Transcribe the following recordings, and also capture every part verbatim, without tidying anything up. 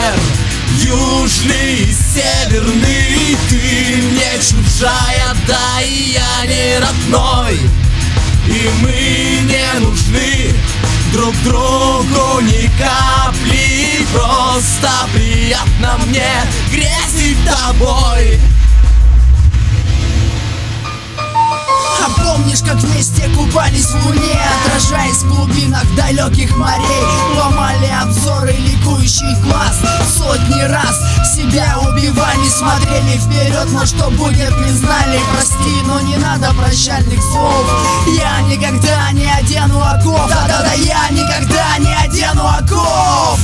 ветер, южный и северный. Ты мне чужая, да и я не родной. И мы не нужны друг другу ни капли. Просто приятно мне грезить тобой. А помнишь, как вместе купались в луне, отражаясь в глубинах далеких морей? Ломали обзоры ликующих глаз, сотни раз себя убивали, смотрели вперед, но что будет, не знали. Прости, но не надо прощальных слов. Я никогда не одену оков. Да-да-да, я никогда не одену оков.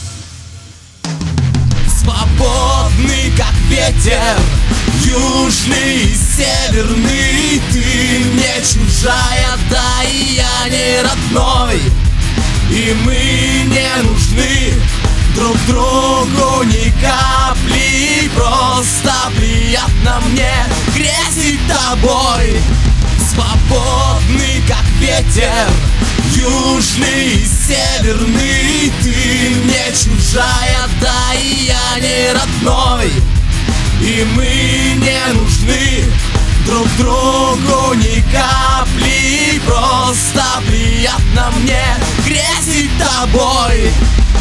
Свободный, как ветер, южный и северный. Ты мне чужая, да и я не родной. И мы не нужны друг другу ни капли. Просто приятно мне грезить тобой. Свободный, как ветер, южный и северный. Ты мне чужая, да и я не родной. И мы не нужны друг другу ни капли. Просто приятно мне грезить тобой.